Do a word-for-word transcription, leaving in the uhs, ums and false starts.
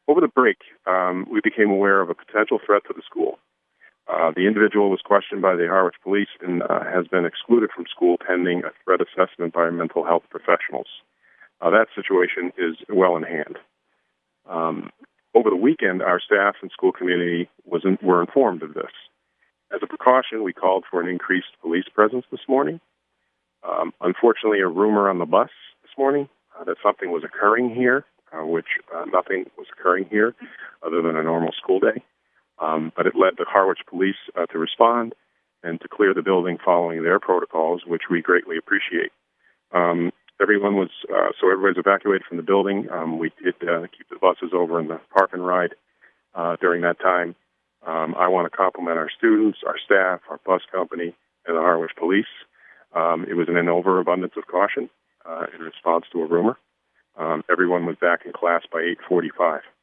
Over the break, um, we became aware of a potential threat to the school. Uh, the individual was questioned by the Harwich Police and uh, has been excluded from school pending a threat assessment by mental health professionals. Uh, that situation is well in hand. Um, over the weekend, our staff and school community was in, were informed of this. As a precaution, we called for an increased police presence this morning. Um, unfortunately, a rumor on the bus this morning uh, that something was occurring here, uh, which uh, nothing was occurring here other than a normal school day. Um, but it led the Harwich Police uh, to respond and to clear the building following their protocols, which we greatly appreciate. Um, everyone was, uh, so everybody's evacuated from the building. Um, we did uh, keep the buses over in the park and ride uh, during that time. Um, I want to compliment our students, our staff, our bus company, and the Harwich Police. Um, it was an overabundance of caution uh, in response to a rumor. Um, everyone was back in class by eight forty-five.